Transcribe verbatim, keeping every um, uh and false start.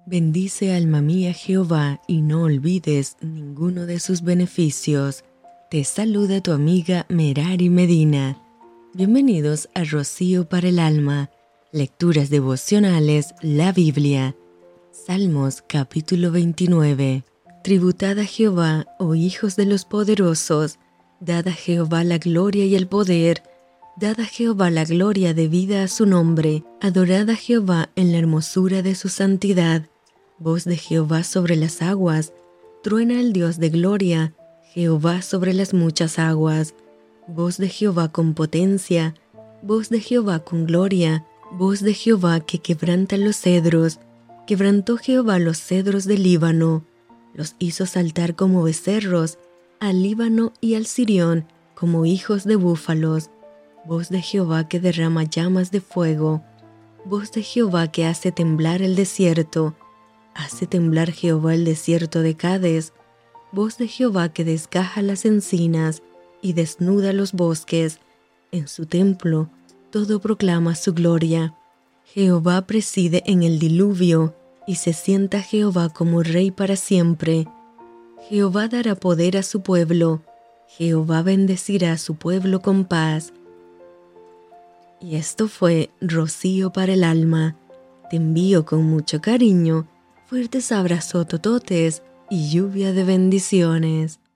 Bendice alma mía Jehová y no olvides ninguno de sus beneficios. Te saluda tu amiga Merari Medina. Bienvenidos a Rocío para el Alma, Lecturas Devocionales, la Biblia. Salmos capítulo veintinueve. Tributad a Jehová, oh hijos de los poderosos, dad a Jehová la gloria y el poder, dad a Jehová la gloria debida a su nombre, adorad a Jehová en la hermosura de su santidad. Voz de Jehová sobre las aguas, truena el Dios de gloria, Jehová sobre las muchas aguas. Voz de Jehová con potencia, voz de Jehová con gloria, voz de Jehová que quebranta los cedros. Quebrantó Jehová los cedros del Líbano, los hizo saltar como becerros, al Líbano y al Sirión como hijos de búfalos. Voz de Jehová que derrama llamas de fuego, voz de Jehová que hace temblar el desierto. Hace temblar Jehová el desierto de Cades, voz de Jehová que desgaja las encinas y desnuda los bosques. En su templo todo proclama su gloria. Jehová preside en el diluvio, y se sienta Jehová como rey para siempre. Jehová dará poder a su pueblo, Jehová bendecirá a su pueblo con paz. Y esto fue Rocío para el Alma. Te envío con mucho cariño, fuertes abrazos tototes y lluvia de bendiciones.